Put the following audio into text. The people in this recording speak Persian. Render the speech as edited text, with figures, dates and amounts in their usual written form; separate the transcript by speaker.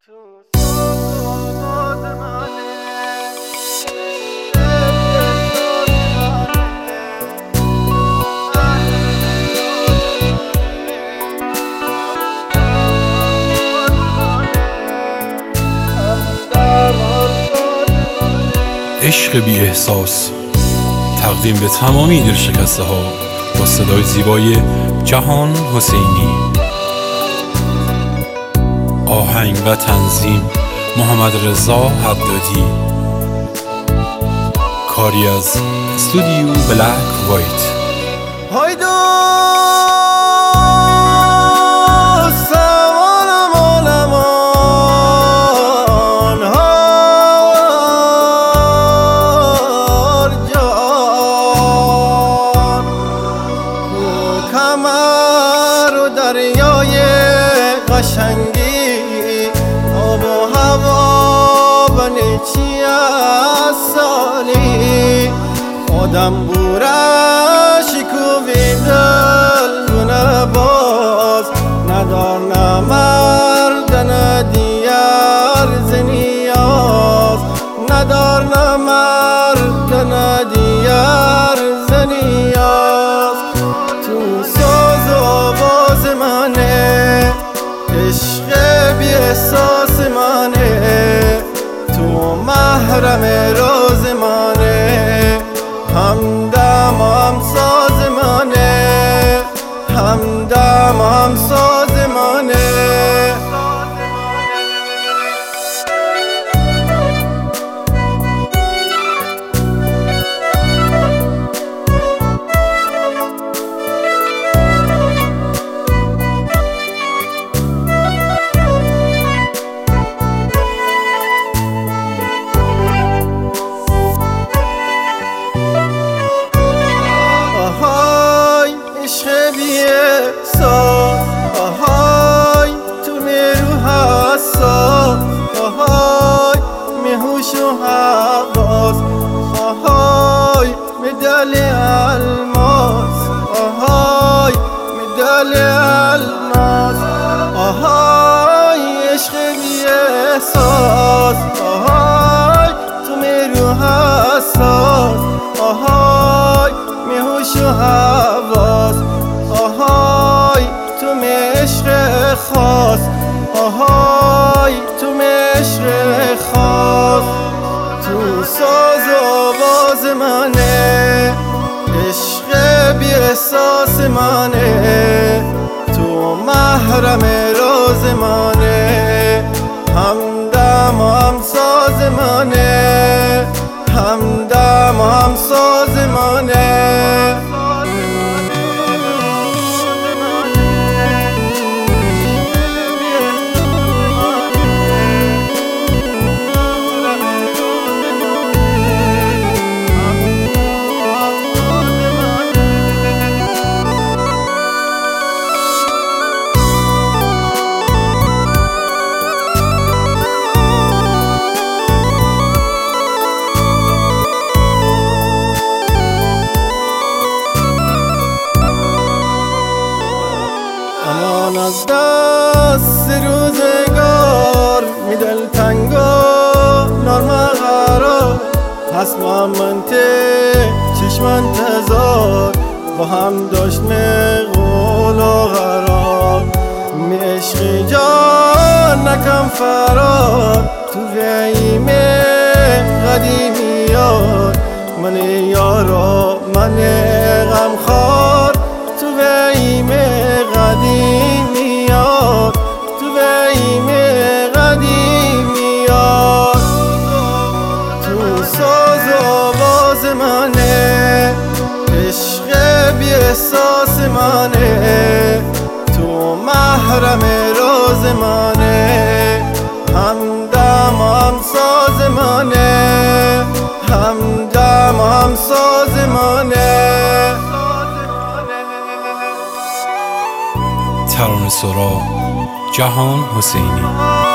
Speaker 1: عشق بی احساس تقدیم به تمامی دلشکسته ها با صدای زیبای جهان حسینی. آهنگ و تنظیم محمد رضا حدادی. کاری از استودیو بلک وایت.
Speaker 2: قشنگی آب و هوا بنیچی از سالی آدم بوره شکوی دل گونه باز ندار نمرد ندیار زنیاز ندار نمرد ندیار زنیاز تو ساز و آواز منه عشق بی احساس منه تو محرم راز منه همدم هم ساز منه همدم هم ساز منه آهای تو نیرو حساس آهای میهوش و حواس آهای مدل الماس آهای مدل الماس آهای عشق بی احساس آهای تو نیرو حساس آهای میهوش و حواس آهای تو عشق خاص آهای تو عشق خاص تو ساز و آواز منه عشق بی احساس منه تو محرم راز منه همدم هم ساز منه همدم هم ساز منه از دست روزگار می دلتنگ و نارمقرار هست منته چشم انتظار با هم داشت قول و قرار می عشق جان نکم فرار تو ویم قدیمیات من یارا من غمخوار تو ویم قدیمیات تو ویم قدیمیات تو ساز و آواز منه عشق بی احساس منه تو محرم راز منه همدم هم ساز منه همدم هم ساز منه
Speaker 1: ترانه سرا جهان حسینی.